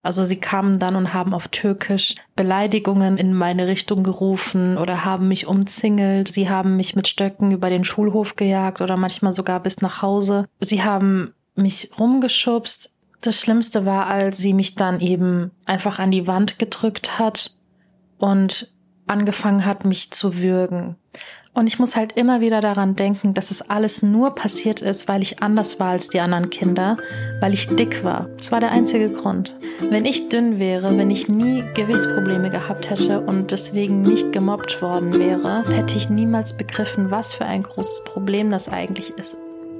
Also sie kamen dann und haben auf Türkisch Beleidigungen in meine Richtung gerufen oder haben mich umzingelt. Sie haben mich mit Stöcken über den Schulhof gejagt oder manchmal sogar bis nach Hause. Sie haben mich rumgeschubst. Das Schlimmste war, als sie mich dann eben einfach an die Wand gedrückt hat und angefangen hat, mich zu würgen. Und ich muss halt immer wieder daran denken, dass es alles nur passiert ist, weil ich anders war als die anderen Kinder, weil ich dick war. Das war der einzige Grund. Wenn ich dünn wäre, wenn ich nie Gewichtsprobleme gehabt hätte und deswegen nicht gemobbt worden wäre, hätte ich niemals begriffen, was für ein großes Problem das eigentlich ist.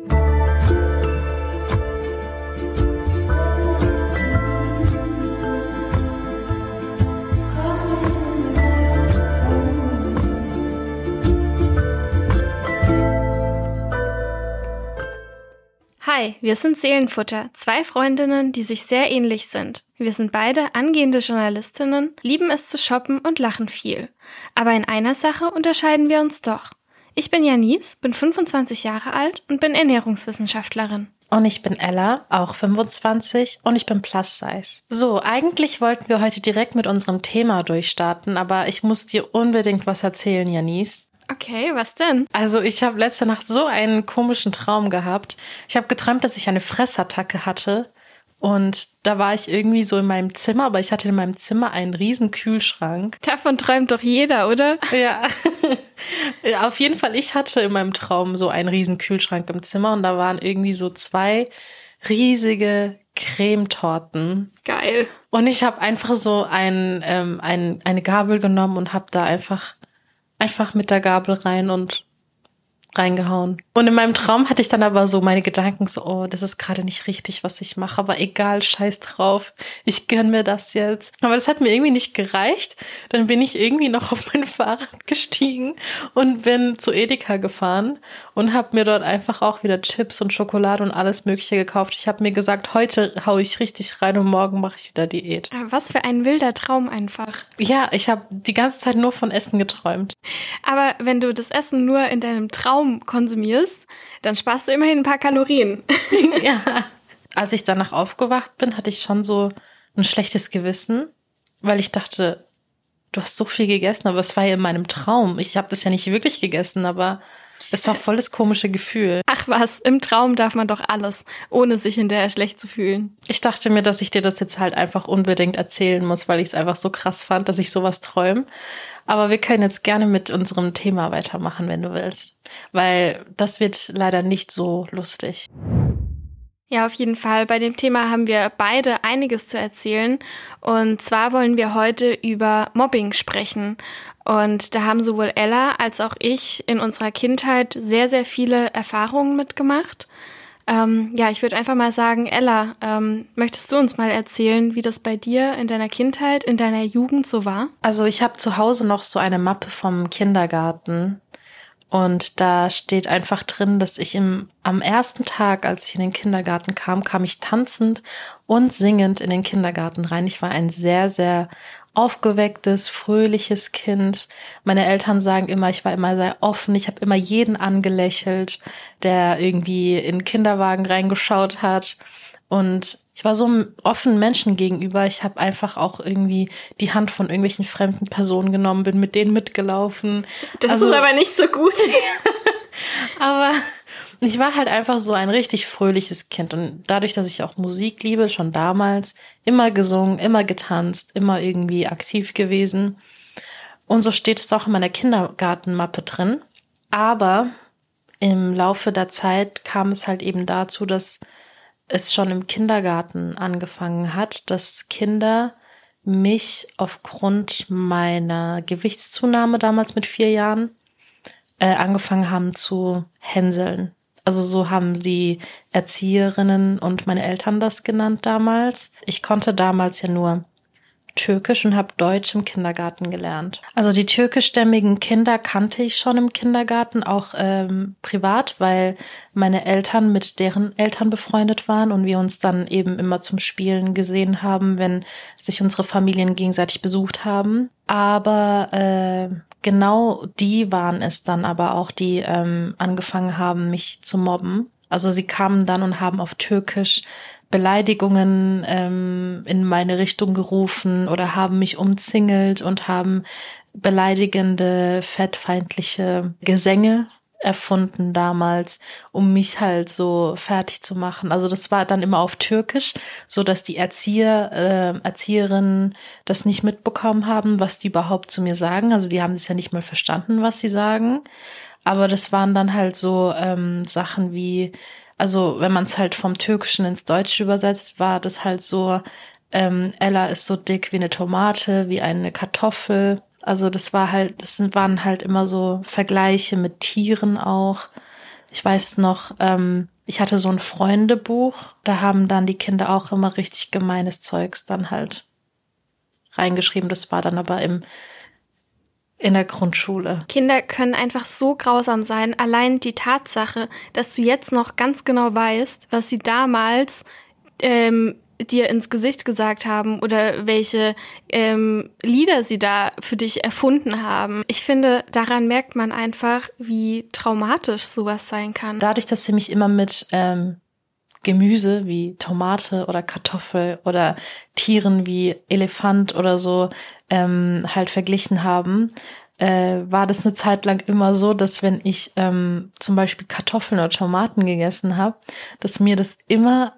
Hi, wir sind Seelenfutter, 2 Freundinnen, die sich sehr ähnlich sind. Wir sind beide angehende Journalistinnen, lieben es zu shoppen und lachen viel. Aber in einer Sache unterscheiden wir uns doch. Ich bin Janice, bin 25 Jahre alt und bin Ernährungswissenschaftlerin. Und ich bin Ella, auch 25 und ich bin Plus Size. So, eigentlich wollten wir heute direkt mit unserem Thema durchstarten, aber ich muss dir unbedingt was erzählen, Janice. Okay, was denn? Also ich habe letzte Nacht so einen komischen Traum gehabt. Ich habe geträumt, dass ich eine Fressattacke hatte und da war ich irgendwie so in meinem Zimmer, aber ich hatte in meinem Zimmer einen riesen Kühlschrank. Davon träumt doch jeder, oder? Ja. Ja, auf jeden Fall, ich hatte in meinem Traum so einen riesen Kühlschrank im Zimmer und da waren irgendwie so 2 riesige Cremetorten. Geil. Und ich habe einfach so eine Gabel genommen und habe da einfach mit der Gabel reingehauen. Und in meinem Traum hatte ich dann aber so meine Gedanken so, oh, das ist gerade nicht richtig, was ich mache, aber egal, scheiß drauf, ich gönn mir das jetzt. Aber das hat mir irgendwie nicht gereicht. Dann bin ich irgendwie noch auf mein Fahrrad gestiegen und bin zu Edeka gefahren und habe mir dort einfach auch wieder Chips und Schokolade und alles Mögliche gekauft. Ich habe mir gesagt, heute hau ich richtig rein und morgen mache ich wieder Diät. Was für ein wilder Traum einfach. Ja, ich habe die ganze Zeit nur von Essen geträumt. Aber wenn du das Essen nur in deinem Traum konsumierst, dann sparst du immerhin ein paar Kalorien. Ja. Als ich danach aufgewacht bin, hatte ich schon so ein schlechtes Gewissen, weil ich dachte, du hast so viel gegessen, aber es war ja in meinem Traum. Ich habe das ja nicht wirklich gegessen, aber es war voll das komische Gefühl. Ach was, im Traum darf man doch alles, ohne sich hinterher schlecht zu fühlen. Ich dachte mir, dass ich dir das jetzt halt einfach unbedingt erzählen muss, weil ich es einfach so krass fand, dass ich sowas träume. Aber wir können jetzt gerne mit unserem Thema weitermachen, wenn du willst. Weil das wird leider nicht so lustig. Ja, auf jeden Fall. Bei dem Thema haben wir beide einiges zu erzählen. Und zwar wollen wir heute über Mobbing sprechen. Und da haben sowohl Ella als auch ich in unserer Kindheit sehr, sehr viele Erfahrungen mitgemacht. Ich würde einfach mal sagen, Ella, möchtest du uns mal erzählen, wie das bei dir in deiner Kindheit, in deiner Jugend so war? Also ich habe zu Hause noch so eine Mappe vom Kindergarten. Und da steht einfach drin, dass ich am ersten Tag, als ich in den Kindergarten kam ich tanzend und singend in den Kindergarten rein. Ich war ein sehr, sehr aufgewecktes, fröhliches Kind. Meine Eltern sagen immer, ich war immer sehr offen. Ich habe immer jeden angelächelt, der irgendwie in den Kinderwagen reingeschaut hat. Und ich war so einem offenen Menschen gegenüber. Ich habe einfach auch irgendwie die Hand von irgendwelchen fremden Personen genommen, bin mit denen mitgelaufen. Das ist aber nicht so gut. Aber ich war halt einfach so ein richtig fröhliches Kind. Und dadurch, dass ich auch Musik liebe, schon damals, immer gesungen, immer getanzt, immer irgendwie aktiv gewesen. Und so steht es auch in meiner Kindergartenmappe drin. Aber im Laufe der Zeit kam es halt eben dazu, dass es schon im Kindergarten angefangen hat, dass Kinder mich aufgrund meiner Gewichtszunahme damals mit 4 Jahren angefangen haben zu hänseln. Also so haben die Erzieherinnen und meine Eltern das genannt damals. Ich konnte damals ja nur Türkisch und habe Deutsch im Kindergarten gelernt. Also die türkischstämmigen Kinder kannte ich schon im Kindergarten, auch privat, weil meine Eltern mit deren Eltern befreundet waren und wir uns dann eben immer zum Spielen gesehen haben, wenn sich unsere Familien gegenseitig besucht haben. Aber genau die waren es dann aber auch, die angefangen haben, mich zu mobben. Also sie kamen dann und haben auf Türkisch Beleidigungen in meine Richtung gerufen oder haben mich umzingelt und haben beleidigende, fettfeindliche Gesänge erfunden damals, um mich halt so fertig zu machen. Also das war dann immer auf Türkisch, so dass die Erzieherinnen das nicht mitbekommen haben, was die überhaupt zu mir sagen. Also die haben es ja nicht mal verstanden, was sie sagen. Aber das waren dann halt so Sachen wie, also wenn man es halt vom Türkischen ins Deutsche übersetzt, war das halt so, Ella ist so dick wie eine Tomate, wie eine Kartoffel. Also das waren halt immer so Vergleiche mit Tieren auch. Ich weiß noch, ich hatte so ein Freundebuch, da haben dann die Kinder auch immer richtig gemeines Zeugs dann halt reingeschrieben. Das war dann aber in der Grundschule. Kinder können einfach so grausam sein. Allein die Tatsache, dass du jetzt noch ganz genau weißt, was sie damals dir ins Gesicht gesagt haben oder welche Lieder sie da für dich erfunden haben. Ich finde, daran merkt man einfach, wie traumatisch sowas sein kann. Dadurch, dass sie mich immer mit Gemüse wie Tomate oder Kartoffel oder Tieren wie Elefant oder so halt verglichen haben, war das eine Zeit lang immer so, dass wenn ich zum Beispiel Kartoffeln oder Tomaten gegessen habe, dass mich das immer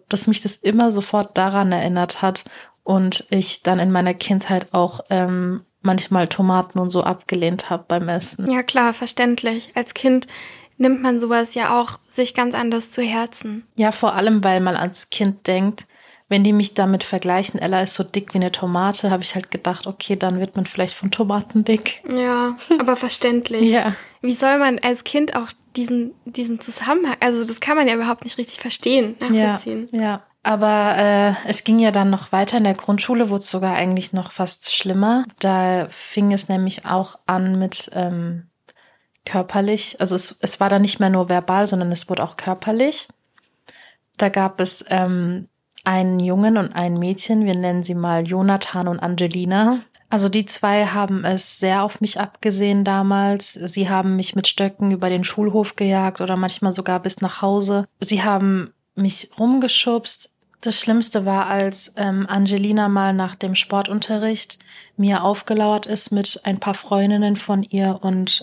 sofort daran erinnert hat und ich dann in meiner Kindheit auch manchmal Tomaten und so abgelehnt habe beim Essen. Ja klar, verständlich. Als Kind nimmt man sowas ja auch sich ganz anders zu Herzen. Ja, vor allem, weil man als Kind denkt, wenn die mich damit vergleichen, Ella ist so dick wie eine Tomate, habe ich halt gedacht, okay, dann wird man vielleicht von Tomaten dick. Ja, aber verständlich. Ja. Wie soll man als Kind auch diesen Zusammenhang, also das kann man ja überhaupt nicht richtig verstehen, nachvollziehen. Ja. Aber es ging ja dann noch weiter. In der Grundschule wurde es sogar eigentlich noch fast schlimmer. Da fing es nämlich auch an mit körperlich. Also es war dann nicht mehr nur verbal, sondern es wurde auch körperlich. Da gab es einen Jungen und ein Mädchen, wir nennen sie mal Jonathan und Angelina. Also die zwei haben es sehr auf mich abgesehen damals. Sie haben mich mit Stöcken über den Schulhof gejagt oder manchmal sogar bis nach Hause. Sie haben mich rumgeschubst. Das Schlimmste war, als Angelina mal nach dem Sportunterricht mir aufgelauert ist mit ein paar Freundinnen von ihr und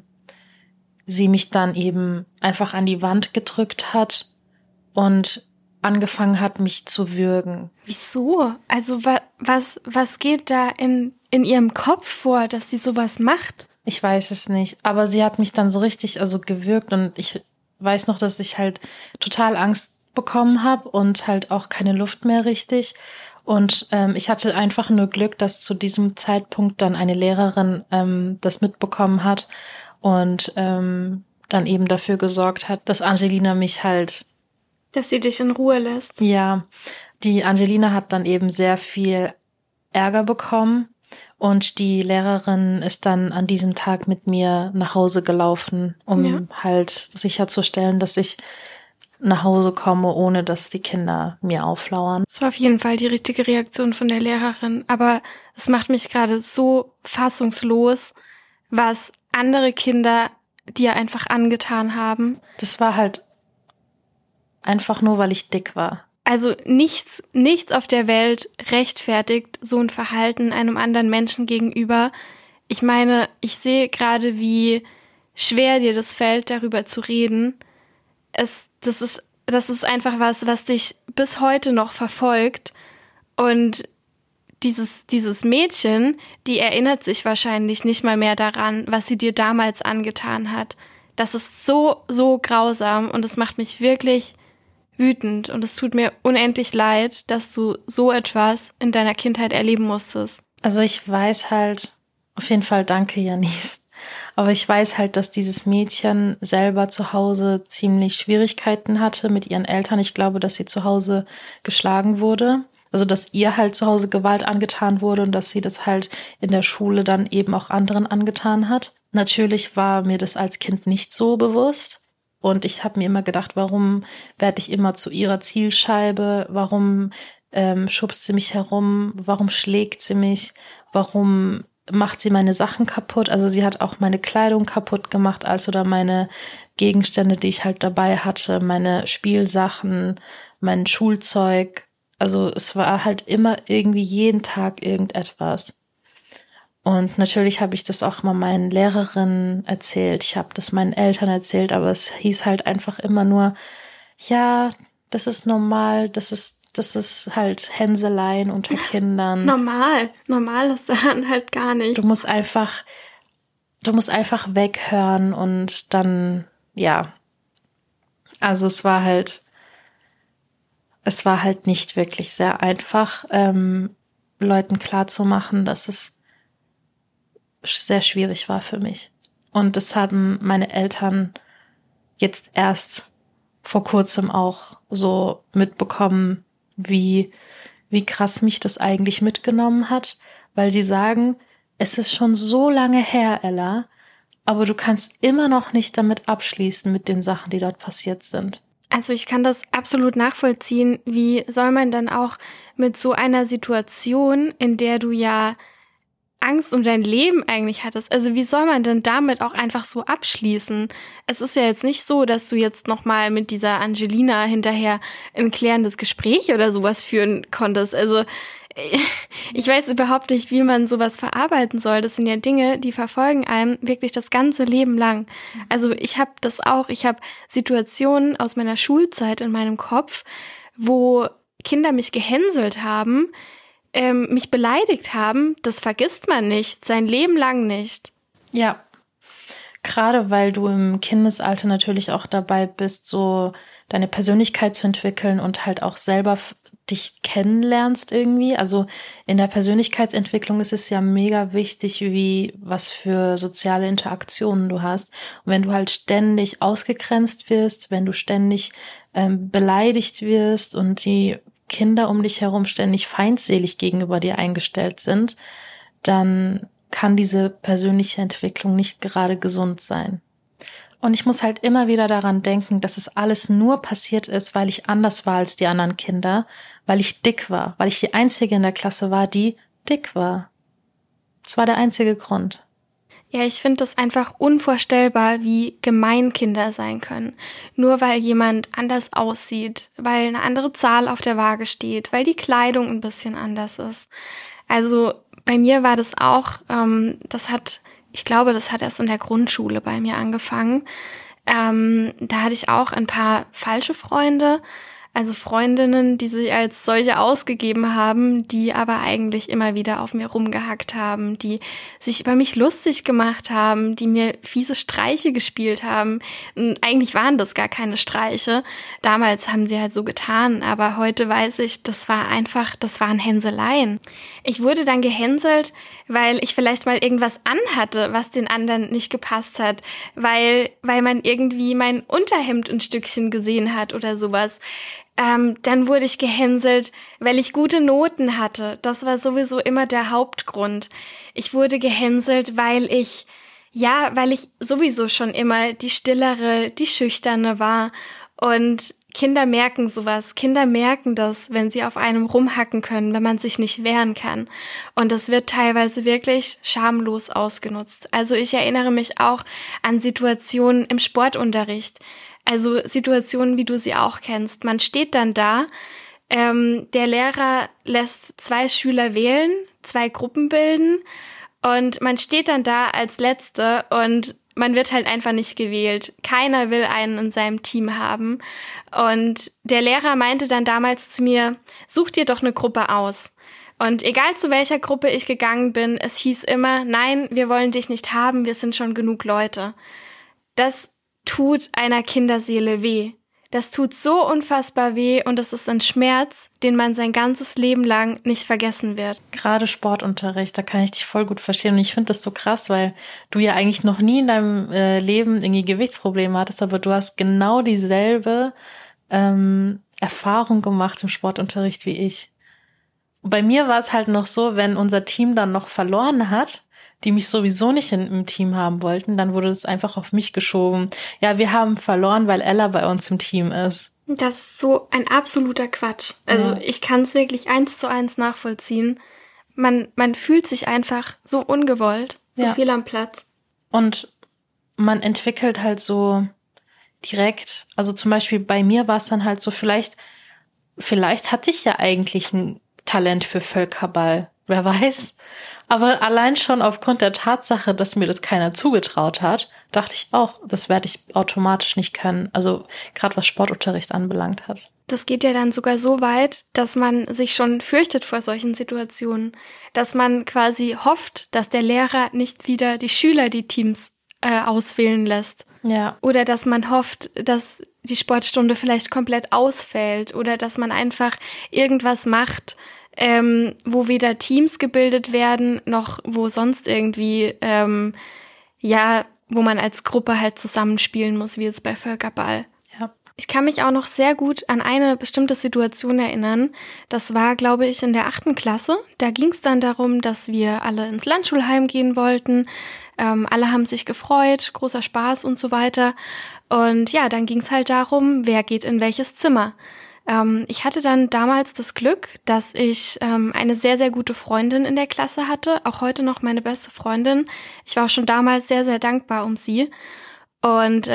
sie mich dann eben einfach an die Wand gedrückt hat und angefangen hat, mich zu würgen. Wieso? Also was geht da in ihrem Kopf vor, dass sie sowas macht? Ich weiß es nicht, aber sie hat mich dann so richtig gewürgt und ich weiß noch, dass ich halt total Angst bekommen habe und halt auch keine Luft mehr richtig. Und ich hatte einfach nur Glück, dass zu diesem Zeitpunkt dann eine Lehrerin das mitbekommen hat und dann eben dafür gesorgt hat, dass Angelina mich halt dass sie dich in Ruhe lässt. Ja, die Angelina hat dann eben sehr viel Ärger bekommen und die Lehrerin ist dann an diesem Tag mit mir nach Hause gelaufen, um halt sicherzustellen, dass ich nach Hause komme, ohne dass die Kinder mir auflauern. Das war auf jeden Fall die richtige Reaktion von der Lehrerin, aber es macht mich gerade so fassungslos, was andere Kinder dir einfach angetan haben. Das war halt einfach nur, weil ich dick war. Also nichts auf der Welt rechtfertigt so ein Verhalten einem anderen Menschen gegenüber. Ich meine, ich sehe gerade, wie schwer dir das fällt, darüber zu reden. Das ist einfach was dich bis heute noch verfolgt. Und dieses Mädchen, die erinnert sich wahrscheinlich nicht mal mehr daran, was sie dir damals angetan hat. Das ist so, so grausam und es macht mich wirklich wütend und es tut mir unendlich leid, dass du so etwas in deiner Kindheit erleben musstest. Also ich weiß halt, auf jeden Fall danke, Janice, aber ich weiß halt, dass dieses Mädchen selber zu Hause ziemlich Schwierigkeiten hatte mit ihren Eltern. Ich glaube, dass sie zu Hause geschlagen wurde, also dass ihr halt zu Hause Gewalt angetan wurde und dass sie das halt in der Schule dann eben auch anderen angetan hat. Natürlich war mir das als Kind nicht so bewusst. Und ich habe mir immer gedacht, warum werde ich immer zu ihrer Zielscheibe? Warum schubst sie mich herum? Warum schlägt sie mich? Warum macht sie meine Sachen kaputt. Also sie hat auch meine Kleidung kaputt gemacht, oder meine Gegenstände, die ich halt dabei hatte, meine Spielsachen, mein Schulzeug. Also es war halt immer irgendwie jeden Tag irgendetwas. Und natürlich habe ich das auch mal meinen Lehrerinnen erzählt. Ich habe das meinen Eltern erzählt, aber es hieß halt einfach immer nur, ja, das ist normal, das ist halt Hänseleien unter Kindern. Normal ist daran halt gar nicht. Du musst einfach weghören und dann, ja. Also es war halt nicht wirklich sehr einfach, Leuten klarzumachen, dass es sehr schwierig war für mich. Und das haben meine Eltern jetzt erst vor kurzem auch so mitbekommen, wie krass mich das eigentlich mitgenommen hat, weil sie sagen, es ist schon so lange her, Ella, aber du kannst immer noch nicht damit abschließen mit den Sachen, die dort passiert sind. Also ich kann das absolut nachvollziehen. Wie soll man dann auch mit so einer Situation, in der du ja Angst um dein Leben eigentlich hattest, also wie soll man denn damit auch einfach so abschließen? Es ist ja jetzt nicht so, dass du jetzt nochmal mit dieser Angelina hinterher ein klärendes Gespräch oder sowas führen konntest. Also ich weiß überhaupt nicht, wie man sowas verarbeiten soll. Das sind ja Dinge, die verfolgen einem wirklich das ganze Leben lang. Also ich habe das auch. Ich habe Situationen aus meiner Schulzeit in meinem Kopf, wo Kinder mich gehänselt haben, mich beleidigt haben. Das vergisst man nicht, sein Leben lang nicht. Ja, gerade weil du im Kindesalter natürlich auch dabei bist, so deine Persönlichkeit zu entwickeln und halt auch selber dich kennenlernst irgendwie. Also in der Persönlichkeitsentwicklung ist es ja mega wichtig, was für soziale Interaktionen du hast. Und wenn du halt ständig ausgegrenzt wirst, wenn du ständig beleidigt wirst und die Kinder um dich herum ständig feindselig gegenüber dir eingestellt sind, dann kann diese persönliche Entwicklung nicht gerade gesund sein. Und ich muss halt immer wieder daran denken, dass es alles nur passiert ist, weil ich anders war als die anderen Kinder, weil ich dick war, weil ich die Einzige in der Klasse war, die dick war. Das war der einzige Grund. Ja, ich finde das einfach unvorstellbar, wie gemein Kinder sein können. Nur weil jemand anders aussieht, weil eine andere Zahl auf der Waage steht, weil die Kleidung ein bisschen anders ist. Also bei mir war das auch, ich glaube, das hat erst in der Grundschule bei mir angefangen. Da hatte ich auch ein paar falsche Freunde, also Freundinnen, die sich als solche ausgegeben haben, die aber eigentlich immer wieder auf mir rumgehackt haben, die sich über mich lustig gemacht haben, die mir fiese Streiche gespielt haben. Und eigentlich waren das gar keine Streiche. Damals haben sie halt so getan, aber heute weiß ich, das waren Hänseleien. Ich wurde dann gehänselt, weil ich vielleicht mal irgendwas anhatte, was den anderen nicht gepasst hat, weil man irgendwie mein Unterhemd ein Stückchen gesehen hat oder sowas. Dann wurde ich gehänselt, weil ich gute Noten hatte. Das war sowieso immer der Hauptgrund. Ich wurde gehänselt, weil ich sowieso schon immer die Stillere, die Schüchterne war. Und Kinder merken sowas. Kinder merken das, wenn sie auf einem rumhacken können, wenn man sich nicht wehren kann. Und das wird teilweise wirklich schamlos ausgenutzt. Also ich erinnere mich auch an Situationen im Sportunterricht. Also Situationen, wie du sie auch kennst. Man steht dann da, der Lehrer lässt 2 Schüler wählen, 2 Gruppen bilden und man steht dann da als Letzte und man wird halt einfach nicht gewählt. Keiner will einen in seinem Team haben. Und der Lehrer meinte dann damals zu mir, such dir doch eine Gruppe aus. Und egal zu welcher Gruppe ich gegangen bin, es hieß immer, nein, wir wollen dich nicht haben, wir sind schon genug Leute. Das tut einer Kinderseele weh. Das tut so unfassbar weh und es ist ein Schmerz, den man sein ganzes Leben lang nicht vergessen wird. Gerade Sportunterricht, da kann ich dich voll gut verstehen und ich finde das so krass, weil du ja eigentlich noch nie in deinem Leben irgendwie Gewichtsprobleme hattest, aber du hast genau dieselbe Erfahrung gemacht im Sportunterricht wie ich. Bei mir war es halt noch so, wenn unser Team dann noch verloren hat, die mich sowieso nicht im Team haben wollten, dann wurde es einfach auf mich geschoben. Ja, wir haben verloren, weil Ella bei uns im Team ist. Das ist so ein absoluter Quatsch. Also Ich kann es wirklich 1:1 nachvollziehen. man fühlt sich einfach so ungewollt, so viel am Platz. Und man entwickelt halt so direkt, also zum Beispiel bei mir war es dann halt so, vielleicht hatte ich ja eigentlich ein Talent für Völkerball, wer weiß. Aber allein schon aufgrund der Tatsache, dass mir das keiner zugetraut hat, dachte ich auch, das werde ich automatisch nicht können. Also gerade was Sportunterricht anbelangt hat. Das geht ja dann sogar so weit, dass man sich schon fürchtet vor solchen Situationen, dass man quasi hofft, dass der Lehrer nicht wieder die Schüler die Teams auswählen lässt. Ja. Oder dass man hofft, dass die Sportstunde vielleicht komplett ausfällt oder dass man einfach irgendwas macht, wo weder Teams gebildet werden, noch wo sonst irgendwie, wo man als Gruppe halt zusammenspielen muss, wie jetzt bei Völkerball. Ja. Ich kann mich auch noch sehr gut an eine bestimmte Situation erinnern. Das war, glaube ich, in der 8. Klasse. Da ging es dann darum, dass wir alle ins Landschulheim gehen wollten. Alle haben sich gefreut, großer Spaß und so weiter. Und ja, dann ging es halt darum, wer geht in welches Zimmer. Ich hatte dann damals das Glück, dass ich eine sehr, sehr gute Freundin in der Klasse hatte, auch heute noch meine beste Freundin. Ich war auch schon damals sehr, sehr dankbar um sie. Und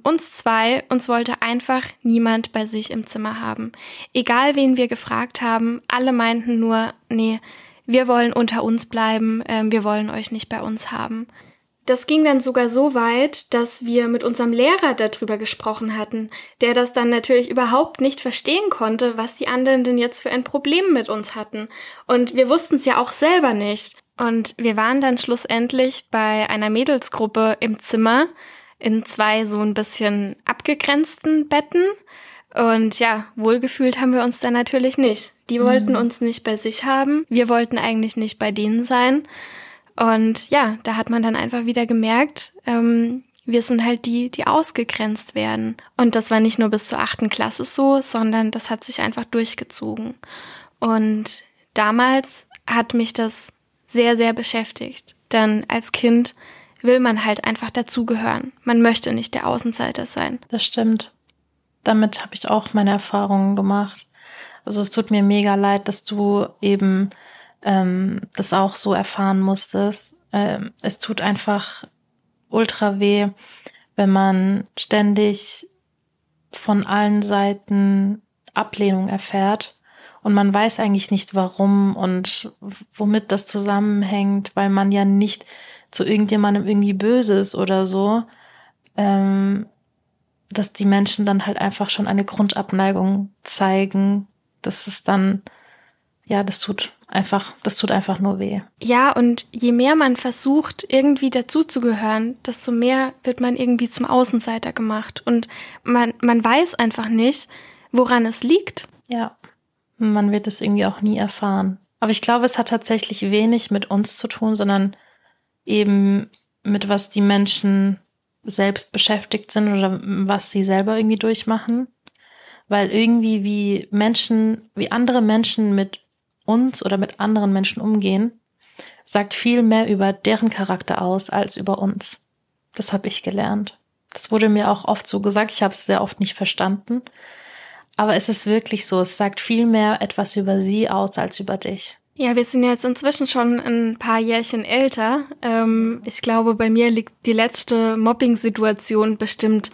uns wollte einfach niemand bei sich im Zimmer haben. Egal, wen wir gefragt haben, alle meinten nur, nee, wir wollen unter uns bleiben, wir wollen euch nicht bei uns haben. Das ging dann sogar so weit, dass wir mit unserem Lehrer darüber gesprochen hatten, der das dann natürlich überhaupt nicht verstehen konnte, was die anderen denn jetzt für ein Problem mit uns hatten. Und wir wussten es ja auch selber nicht. Und wir waren dann schlussendlich bei einer Mädelsgruppe im Zimmer in 2 so ein bisschen abgegrenzten Betten. Und ja, wohlgefühlt haben wir uns dann natürlich nicht. Die wollten uns nicht bei sich haben. Wir wollten eigentlich nicht bei denen sein. Und ja, da hat man dann einfach wieder gemerkt, wir sind halt die ausgegrenzt werden. Und das war nicht nur bis zur 8. Klasse so, sondern das hat sich einfach durchgezogen. Und damals hat mich das sehr, sehr beschäftigt. Denn als Kind will man halt einfach dazugehören. Man möchte nicht der Außenseiter sein. Das stimmt. Damit habe ich auch meine Erfahrungen gemacht. Also es tut mir mega leid, dass du eben das auch so erfahren musstest. Es tut einfach ultra weh, wenn man ständig von allen Seiten Ablehnung erfährt und man weiß eigentlich nicht warum und womit das zusammenhängt, weil man ja nicht zu irgendjemandem irgendwie böse ist oder so, dass die Menschen dann halt einfach schon eine Grundabneigung zeigen. Das ist dann, ja, das tut einfach nur weh. Ja, und je mehr man versucht, irgendwie dazuzugehören, desto mehr wird man irgendwie zum Außenseiter gemacht. Und man weiß einfach nicht, woran es liegt. Ja, man wird es irgendwie auch nie erfahren. Aber ich glaube, es hat tatsächlich wenig mit uns zu tun, sondern eben mit was die Menschen selbst beschäftigt sind oder was sie selber irgendwie durchmachen. Weil irgendwie wie andere Menschen mit uns oder mit anderen Menschen umgehen, sagt viel mehr über deren Charakter aus als über uns. Das habe ich gelernt. Das wurde mir auch oft so gesagt. Ich habe es sehr oft nicht verstanden. Aber es ist wirklich so. Es sagt viel mehr etwas über sie aus als über dich. Ja, wir sind jetzt inzwischen schon ein paar Jährchen älter. Ich glaube, bei mir liegt die letzte Mobbing-Situation bestimmt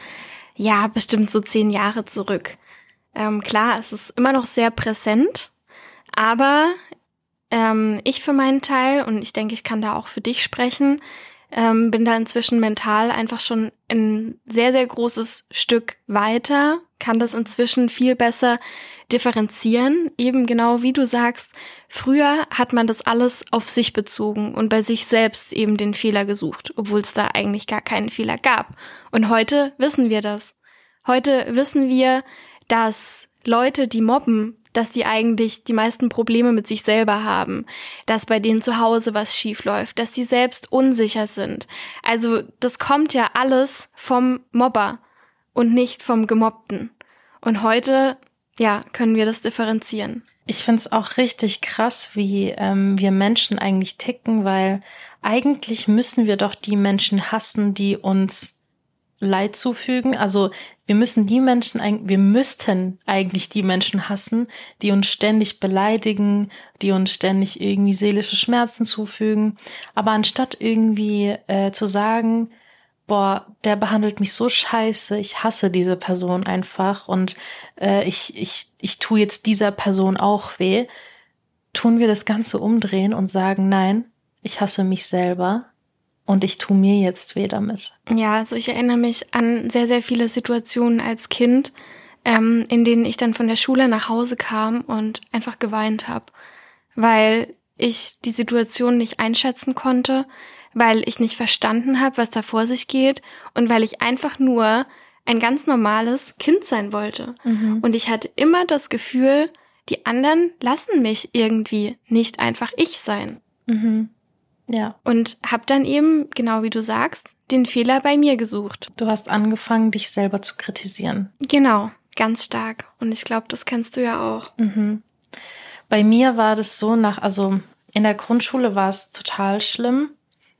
so 10 Jahre zurück. Klar, es ist immer noch sehr präsent. Aber ich für meinen Teil, und ich denke, ich kann da auch für dich sprechen, bin da inzwischen mental einfach schon ein sehr, sehr großes Stück weiter, kann das inzwischen viel besser differenzieren. Eben genau wie du sagst, früher hat man das alles auf sich bezogen und bei sich selbst eben den Fehler gesucht, obwohl es da eigentlich gar keinen Fehler gab. Und heute wissen wir das. Heute wissen wir, dass Leute, die mobben, dass die eigentlich die meisten Probleme mit sich selber haben, dass bei denen zu Hause was schief läuft, dass die selbst unsicher sind. Also das kommt ja alles vom Mobber und nicht vom Gemobbten. Und heute, ja, können wir das differenzieren. Ich finde es auch richtig krass, wie wir Menschen eigentlich ticken, weil eigentlich müssen wir doch die Menschen hassen, die uns Leid zufügen. Also wir müssten eigentlich die Menschen hassen, die uns ständig beleidigen, die uns ständig irgendwie seelische Schmerzen zufügen. Aber anstatt irgendwie zu sagen, boah, der behandelt mich so scheiße, ich hasse diese Person einfach und ich tue jetzt dieser Person auch weh, tun wir das Ganze umdrehen und sagen, nein, ich hasse mich selber. Und ich tue mir jetzt weh damit. Ja, also ich erinnere mich an sehr, sehr viele Situationen als Kind, in denen ich dann von der Schule nach Hause kam und einfach geweint habe, weil ich die Situation nicht einschätzen konnte, weil ich nicht verstanden habe, was da vor sich geht und weil ich einfach nur ein ganz normales Kind sein wollte. Und ich hatte immer das Gefühl, die anderen lassen mich irgendwie nicht einfach ich sein. Ja. Und habe dann eben, genau wie du sagst, den Fehler bei mir gesucht. Du hast angefangen, dich selber zu kritisieren. Genau, ganz stark. Und ich glaube, das kennst du ja auch. Bei mir war das so also in der Grundschule war es total schlimm.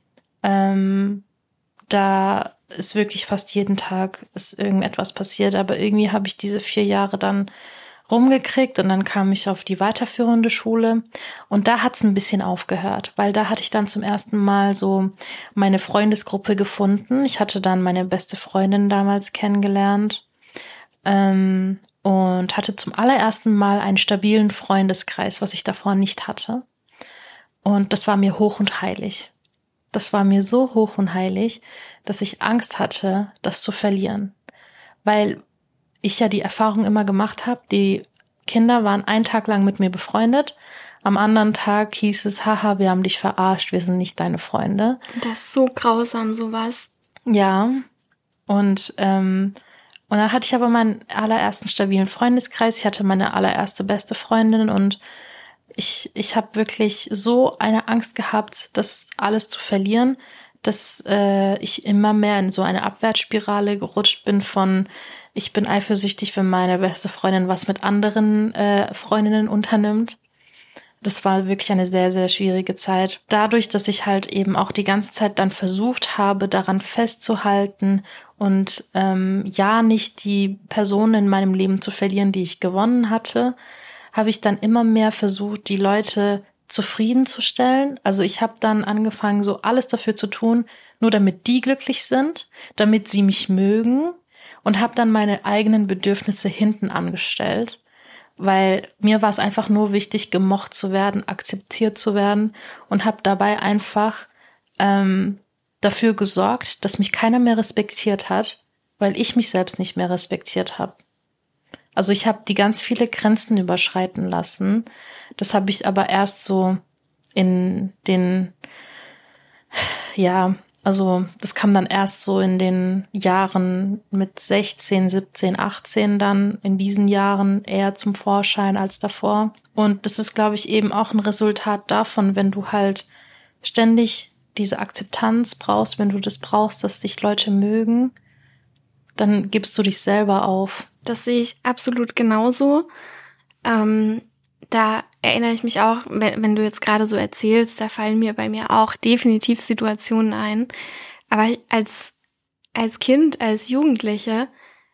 Da ist wirklich fast jeden Tag ist irgendetwas passiert, aber irgendwie habe ich diese 4 Jahre dann rumgekriegt und dann kam ich auf die weiterführende Schule und da hat's ein bisschen aufgehört, weil da hatte ich dann zum ersten Mal so meine Freundesgruppe gefunden. Ich hatte dann meine beste Freundin damals kennengelernt und hatte zum allerersten Mal einen stabilen Freundeskreis, was ich davor nicht hatte. Und das war mir hoch und heilig. Das war mir so hoch und heilig, dass ich Angst hatte, das zu verlieren, weil ich ja die Erfahrung immer gemacht habe, die Kinder waren einen Tag lang mit mir befreundet, am anderen Tag hieß es, haha, wir haben dich verarscht, wir sind nicht deine Freunde. Das ist so grausam, sowas. Ja, und dann hatte ich aber meinen allerersten stabilen Freundeskreis, ich hatte meine allererste beste Freundin und ich habe wirklich so eine Angst gehabt, das alles zu verlieren, dass ich immer mehr in so eine Abwärtsspirale gerutscht bin von ich bin eifersüchtig, wenn meine beste Freundin was mit anderen Freundinnen unternimmt. Das war wirklich eine sehr, sehr schwierige Zeit. Dadurch, dass ich halt eben auch die ganze Zeit dann versucht habe, daran festzuhalten und ja nicht die Personen in meinem Leben zu verlieren, die ich gewonnen hatte, habe ich dann immer mehr versucht, die Leute zufriedenzustellen. Also ich habe dann angefangen, so alles dafür zu tun, nur damit die glücklich sind, damit sie mich mögen und habe dann meine eigenen Bedürfnisse hinten angestellt, weil mir war es einfach nur wichtig, gemocht zu werden, akzeptiert zu werden und habe dabei einfach dafür gesorgt, dass mich keiner mehr respektiert hat, weil ich mich selbst nicht mehr respektiert habe. Also ich habe die ganz viele Grenzen überschreiten lassen. Das habe ich aber erst so in den, ja, also das kam dann erst so in den Jahren mit 16, 17, 18 dann in diesen Jahren eher zum Vorschein als davor. Und das ist, glaube ich, eben auch ein Resultat davon, wenn du halt ständig diese Akzeptanz brauchst, wenn du das brauchst, dass dich Leute mögen, dann gibst du dich selber auf. Das sehe ich absolut genauso. Da erinnere ich mich auch, wenn du jetzt gerade so erzählst, da fallen mir bei mir auch definitiv Situationen ein. Aber als Kind, als Jugendliche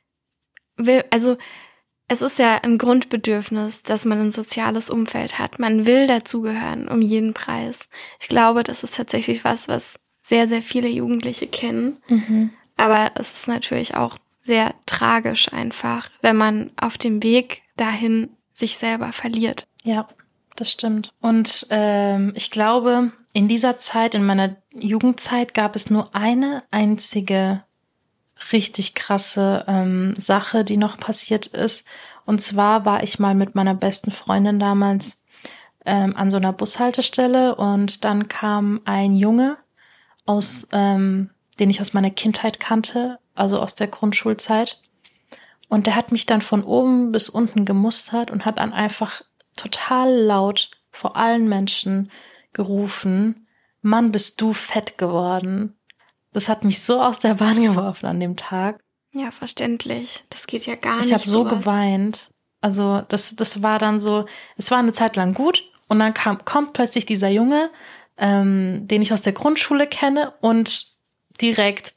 es ist ja ein Grundbedürfnis, dass man ein soziales Umfeld hat. Man will dazugehören, um jeden Preis. Ich glaube, das ist tatsächlich was sehr, sehr viele Jugendliche kennen. Aber es ist natürlich auch sehr tragisch einfach, wenn man auf dem Weg dahin sich selber verliert. Ja, das stimmt. Und ich glaube, in dieser Zeit, in meiner Jugendzeit, gab es nur eine einzige richtig krasse Sache, die noch passiert ist. Und zwar war ich mal mit meiner besten Freundin damals an so einer Bushaltestelle und dann kam ein Junge den ich aus meiner Kindheit kannte, also aus der Grundschulzeit. Und der hat mich dann von oben bis unten gemustert und hat dann einfach total laut vor allen Menschen gerufen, Mann, bist du fett geworden. Das hat mich so aus der Bahn geworfen an dem Tag. Ja, verständlich. Das geht ja gar nicht. Ich habe so geweint. Also das war dann so, es war eine Zeit lang gut und dann kommt plötzlich dieser Junge, den ich aus der Grundschule kenne und direkt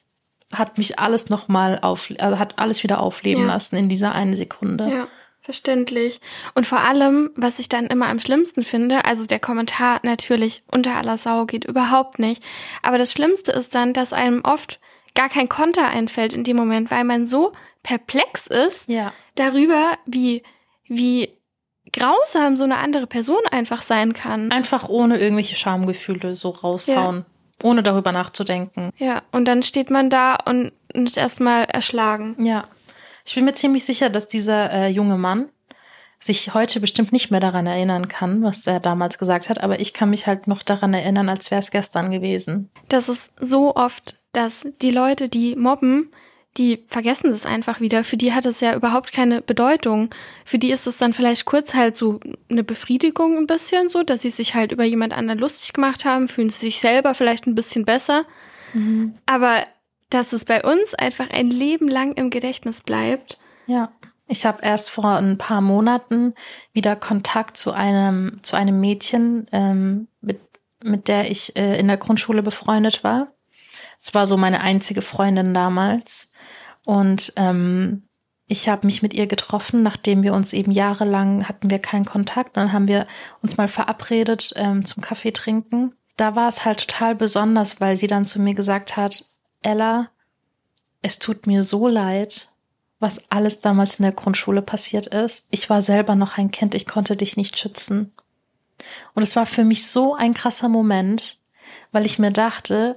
hat mich alles nochmal hat alles wieder aufleben lassen in dieser einen Sekunde. Ja, verständlich. Und vor allem, was ich dann immer am schlimmsten finde, also der Kommentar natürlich unter aller Sau geht überhaupt nicht, aber das Schlimmste ist dann, dass einem oft gar kein Konter einfällt in dem Moment, weil man so perplex ist darüber, wie grausam so eine andere Person einfach sein kann. Einfach ohne irgendwelche Schamgefühle so raushauen, ohne darüber nachzudenken. Ja, und dann steht man da und ist erstmal erschlagen. Ja, ich bin mir ziemlich sicher, dass dieser junge Mann sich heute bestimmt nicht mehr daran erinnern kann, was er damals gesagt hat, aber ich kann mich halt noch daran erinnern, als wäre es gestern gewesen. Das ist so oft, dass die Leute, die mobben, die vergessen das einfach wieder. Für die hat es ja überhaupt keine Bedeutung. Für die ist es dann vielleicht kurz halt so eine Befriedigung ein bisschen so, dass sie sich halt über jemand anderen lustig gemacht haben, fühlen sie sich selber vielleicht ein bisschen besser. Mhm. Aber dass es bei uns einfach ein Leben lang im Gedächtnis bleibt. Ja, ich habe erst vor ein paar Monaten wieder Kontakt zu einem Mädchen, mit der ich in der Grundschule befreundet war. Es war so meine einzige Freundin damals und ich habe mich mit ihr getroffen, nachdem wir uns eben jahrelang hatten wir keinen Kontakt. Dann haben wir uns mal verabredet zum Kaffee trinken. Da war es halt total besonders, weil sie dann zu mir gesagt hat, Ella, es tut mir so leid, was alles damals in der Grundschule passiert ist. Ich war selber noch ein Kind, ich konnte dich nicht schützen. Und es war für mich so ein krasser Moment, weil ich mir dachte,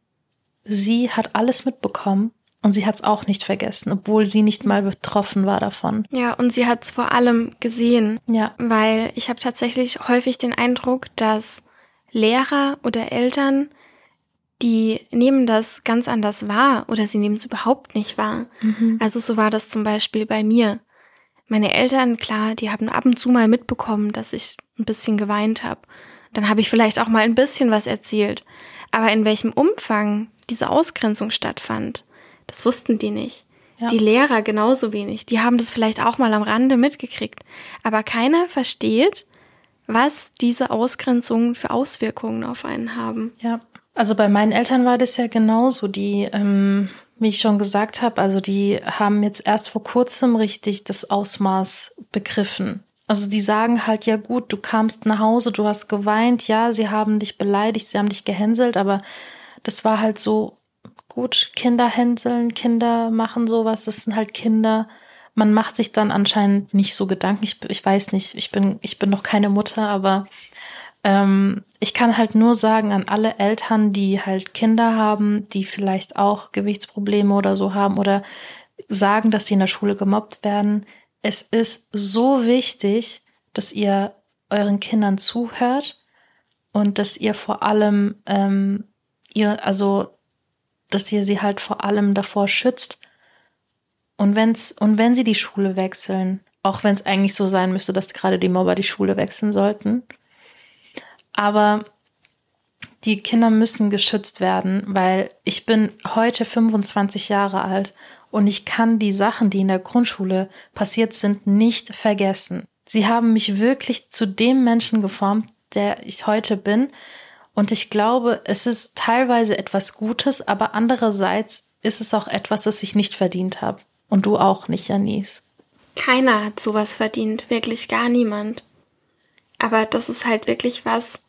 sie hat alles mitbekommen und sie hat es auch nicht vergessen, obwohl sie nicht mal betroffen war davon. Ja, und sie hat es vor allem gesehen. Ja. Weil ich habe tatsächlich häufig den Eindruck, dass Lehrer oder Eltern, die nehmen das ganz anders wahr oder sie nehmen es überhaupt nicht wahr. Mhm. Also so war das zum Beispiel bei mir. Meine Eltern, klar, die haben ab und zu mal mitbekommen, dass ich ein bisschen geweint habe. Dann habe ich vielleicht auch mal ein bisschen was erzählt. Aber in welchem Umfang diese Ausgrenzung stattfand, das wussten die nicht. Ja. Die Lehrer genauso wenig. Die haben das vielleicht auch mal am Rande mitgekriegt. Aber keiner versteht, was diese Ausgrenzungen für Auswirkungen auf einen haben. Ja, also bei meinen Eltern war das ja genauso. Die, wie ich schon gesagt habe, also die haben jetzt erst vor kurzem richtig das Ausmaß begriffen. Also die sagen halt, ja gut, du kamst nach Hause, du hast geweint, ja, sie haben dich beleidigt, sie haben dich gehänselt, aber das war halt so, gut, Kinder hänseln, Kinder machen sowas, das sind halt Kinder. Man macht sich dann anscheinend nicht so Gedanken. Ich weiß nicht, ich bin noch keine Mutter, aber ich kann halt nur sagen an alle Eltern, die halt Kinder haben, die vielleicht auch Gewichtsprobleme oder so haben oder sagen, dass sie in der Schule gemobbt werden. Es ist so wichtig, dass ihr euren Kindern zuhört und dass ihr vor allem dass ihr sie halt vor allem davor schützt. Und wenn sie die Schule wechseln, auch wenn es eigentlich so sein müsste, dass gerade die Mobber die Schule wechseln sollten, aber die Kinder müssen geschützt werden, weil ich bin heute 25 Jahre alt und ich kann die Sachen, die in der Grundschule passiert sind, nicht vergessen. Sie haben mich wirklich zu dem Menschen geformt, der ich heute bin. Und ich glaube, es ist teilweise etwas Gutes, aber andererseits ist es auch etwas, das ich nicht verdient habe. Und du auch nicht, Janice. Keiner hat sowas verdient, wirklich gar niemand. Aber das ist halt wirklich was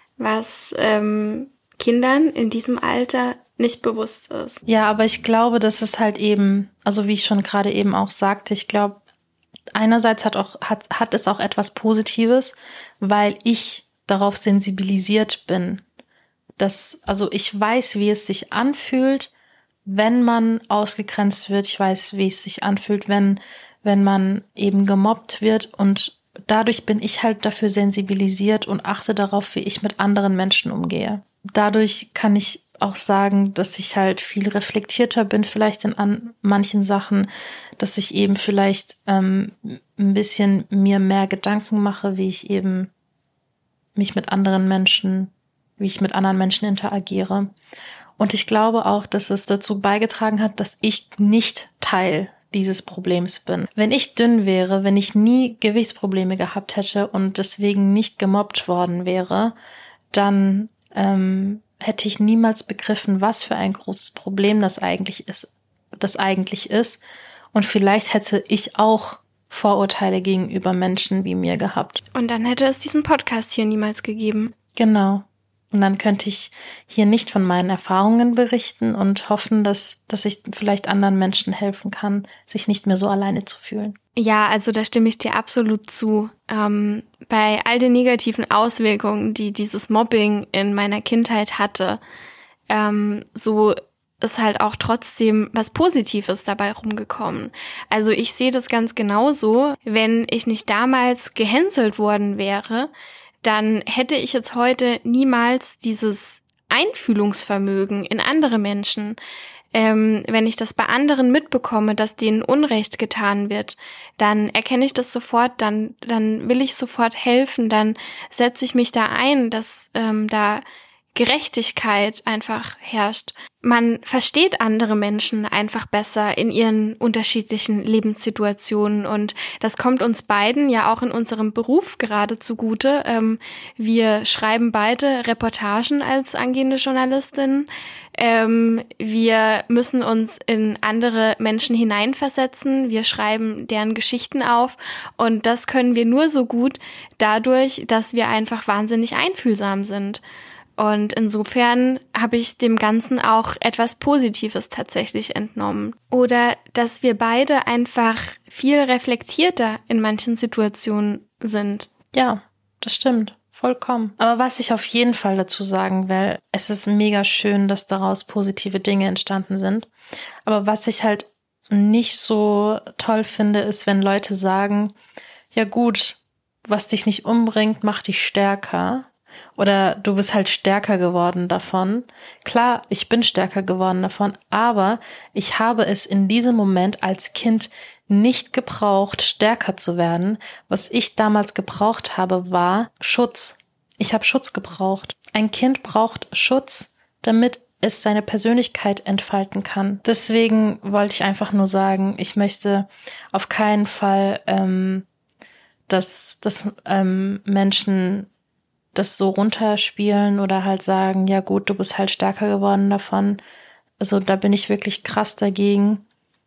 Kindern in diesem Alter nicht bewusst ist. Ja, aber ich glaube, dass es halt eben, also wie ich schon gerade eben auch sagte, ich glaube, einerseits hat es auch etwas Positives, weil ich darauf sensibilisiert bin. Also ich weiß, wie es sich anfühlt, wenn man ausgegrenzt wird. Ich weiß, wie es sich anfühlt, wenn man eben gemobbt wird. Und dadurch bin ich halt dafür sensibilisiert und achte darauf, wie ich mit anderen Menschen umgehe. Dadurch kann ich auch sagen, dass ich halt viel reflektierter bin, vielleicht an manchen Sachen, dass ich eben vielleicht ein bisschen mir mehr Gedanken mache, wie ich mit anderen Menschen interagiere. Und ich glaube auch, dass es dazu beigetragen hat, dass ich nicht Teil dieses Problems bin. Wenn ich dünn wäre, wenn ich nie Gewichtsprobleme gehabt hätte und deswegen nicht gemobbt worden wäre, dann hätte ich niemals begriffen, was für ein großes Problem das eigentlich ist. Und vielleicht hätte ich auch Vorurteile gegenüber Menschen wie mir gehabt. Und dann hätte es diesen Podcast hier niemals gegeben. Genau. Und dann könnte ich hier nicht von meinen Erfahrungen berichten und hoffen, dass ich vielleicht anderen Menschen helfen kann, sich nicht mehr so alleine zu fühlen. Ja, also da stimme ich dir absolut zu. Bei all den negativen Auswirkungen, die dieses Mobbing in meiner Kindheit hatte, so ist halt auch trotzdem was Positives dabei rumgekommen. Also ich sehe das ganz genauso. Wenn ich nicht damals gehänselt worden wäre, dann hätte ich jetzt heute niemals dieses Einfühlungsvermögen in andere Menschen. Wenn ich das bei anderen mitbekomme, dass denen Unrecht getan wird, dann erkenne ich das sofort, dann will ich sofort helfen, dann setze ich mich da ein, dass da Gerechtigkeit einfach herrscht. Man versteht andere Menschen einfach besser in ihren unterschiedlichen Lebenssituationen und das kommt uns beiden ja auch in unserem Beruf gerade zugute. Wir schreiben beide Reportagen als angehende Journalistin. Wir müssen uns in andere Menschen hineinversetzen. Wir schreiben deren Geschichten auf und das können wir nur so gut dadurch, dass wir einfach wahnsinnig einfühlsam sind. Und insofern habe ich dem Ganzen auch etwas Positives tatsächlich entnommen. Oder dass wir beide einfach viel reflektierter in manchen Situationen sind. Ja, das stimmt. Vollkommen. Aber was ich auf jeden Fall dazu sagen will, es ist mega schön, dass daraus positive Dinge entstanden sind. Aber was ich halt nicht so toll finde, ist, wenn Leute sagen, ja gut, was dich nicht umbringt, macht dich stärker. Oder du bist halt stärker geworden davon. Klar, ich bin stärker geworden davon, aber ich habe es in diesem Moment als Kind nicht gebraucht, stärker zu werden. Was ich damals gebraucht habe, war Schutz. Ich habe Schutz gebraucht. Ein Kind braucht Schutz, damit es seine Persönlichkeit entfalten kann. Deswegen wollte ich einfach nur sagen, ich möchte auf keinen Fall, dass Menschen das so runterspielen oder halt sagen, ja gut, du bist halt stärker geworden davon. Also da bin ich wirklich krass dagegen.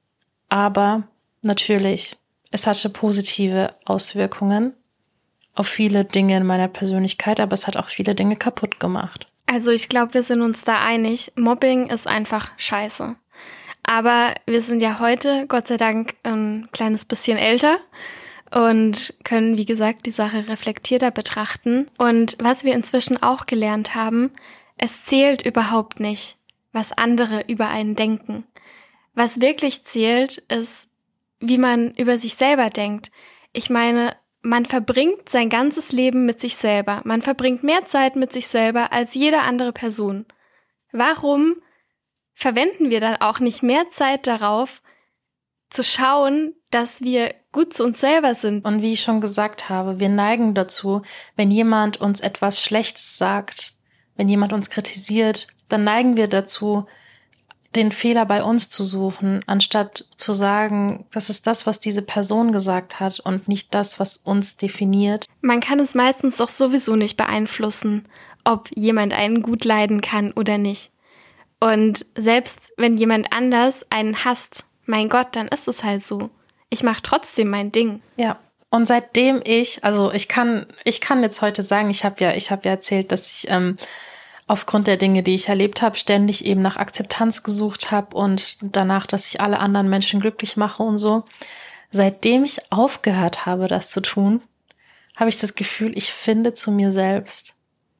Aber natürlich, es hatte positive Auswirkungen auf viele Dinge in meiner Persönlichkeit, aber es hat auch viele Dinge kaputt gemacht. Also ich glaube, wir sind uns da einig. Mobbing ist einfach scheiße. Aber wir sind ja heute, Gott sei Dank, ein kleines bisschen älter und können, wie gesagt, die Sache reflektierter betrachten. Und was wir inzwischen auch gelernt haben, es zählt überhaupt nicht, was andere über einen denken. Was wirklich zählt, ist, wie man über sich selber denkt. Ich meine, man verbringt sein ganzes Leben mit sich selber. Man verbringt mehr Zeit mit sich selber als jede andere Person. Warum verwenden wir dann auch nicht mehr Zeit darauf, zu schauen, dass wir gut zu uns selber sind? Und wie ich schon gesagt habe, wir neigen dazu, wenn jemand uns etwas Schlechtes sagt, wenn jemand uns kritisiert, dann neigen wir dazu, den Fehler bei uns zu suchen, anstatt zu sagen, das ist das, was diese Person gesagt hat und nicht das, was uns definiert. Man kann es meistens doch sowieso nicht beeinflussen, ob jemand einen gut leiden kann oder nicht. Und selbst wenn jemand anders einen hasst, mein Gott, dann ist es halt so. Ich mache trotzdem mein Ding. Ja. Und seitdem ich kann jetzt heute sagen, ich habe ja erzählt, dass ich aufgrund der Dinge, die ich erlebt habe, ständig eben nach Akzeptanz gesucht habe und danach, dass ich alle anderen Menschen glücklich mache und so. Seitdem ich aufgehört habe, das zu tun, habe ich das Gefühl, ich finde zu mir selbst.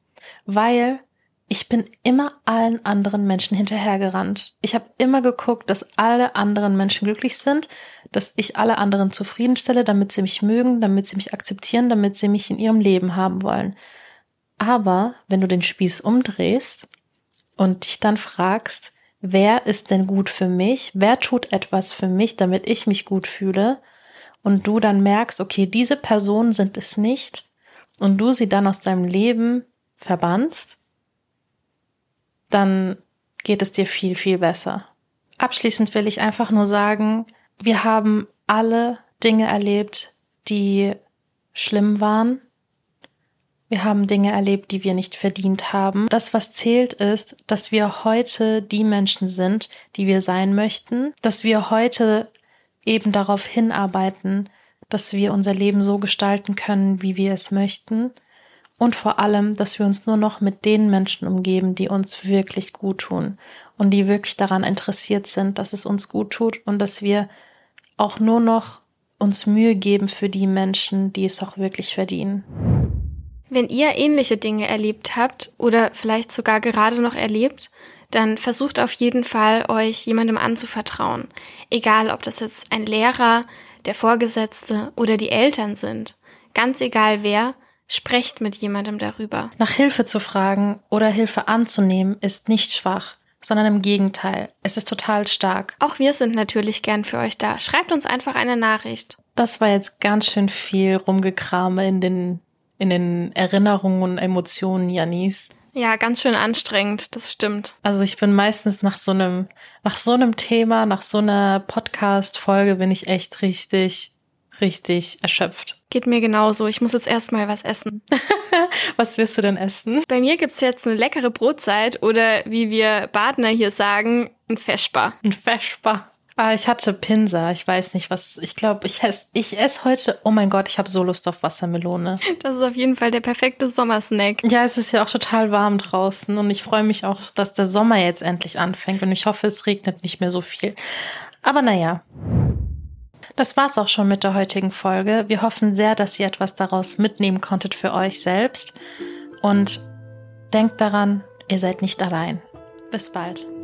Weil ich bin immer allen anderen Menschen hinterhergerannt. Ich habe immer geguckt, dass alle anderen Menschen glücklich sind, dass ich alle anderen zufriedenstelle, damit sie mich mögen, damit sie mich akzeptieren, damit sie mich in ihrem Leben haben wollen. Aber wenn du den Spieß umdrehst und dich dann fragst, wer ist denn gut für mich? Wer tut etwas für mich, damit ich mich gut fühle? Und du dann merkst, okay, diese Personen sind es nicht und du sie dann aus deinem Leben verbannst, dann geht es dir viel, viel besser. Abschließend will ich einfach nur sagen, wir haben alle Dinge erlebt, die schlimm waren. Wir haben Dinge erlebt, die wir nicht verdient haben. Das, was zählt, ist, dass wir heute die Menschen sind, die wir sein möchten, dass wir heute eben darauf hinarbeiten, dass wir unser Leben so gestalten können, wie wir es möchten und vor allem, dass wir uns nur noch mit den Menschen umgeben, die uns wirklich gut tun und die wirklich daran interessiert sind, dass es uns gut tut und dass wir auch nur noch uns Mühe geben für die Menschen, die es auch wirklich verdienen. Wenn ihr ähnliche Dinge erlebt habt oder vielleicht sogar gerade noch erlebt, dann versucht auf jeden Fall, euch jemandem anzuvertrauen. Egal, ob das jetzt ein Lehrer, der Vorgesetzte oder die Eltern sind. Ganz egal wer, sprecht mit jemandem darüber. Nach Hilfe zu fragen oder Hilfe anzunehmen ist nicht schwach, sondern im Gegenteil. Es ist total stark. Auch wir sind natürlich gern für euch da. Schreibt uns einfach eine Nachricht. Das war jetzt ganz schön viel Rumgekrame in den Erinnerungen und Emotionen, Janis. Ja, ganz schön anstrengend, das stimmt. Also ich bin meistens nach so einem Thema, nach so einer Podcast-Folge bin ich echt richtig erschöpft. Geht mir genauso. Ich muss jetzt erstmal was essen. Was wirst du denn essen? Bei mir gibt's jetzt eine leckere Brotzeit oder wie wir Badener hier sagen, ein Vesper. Ein Vesper. Ich hatte Pinsa. Ich weiß nicht, was. Ich glaube, ich esse heute. Oh mein Gott, ich habe so Lust auf Wassermelone. Das ist auf jeden Fall der perfekte Sommersnack. Ja, es ist ja auch total warm draußen und ich freue mich auch, dass der Sommer jetzt endlich anfängt und ich hoffe, es regnet nicht mehr so viel. Aber naja. Das war's auch schon mit der heutigen Folge. Wir hoffen sehr, dass ihr etwas daraus mitnehmen konntet für euch selbst. Und denkt daran, ihr seid nicht allein. Bis bald.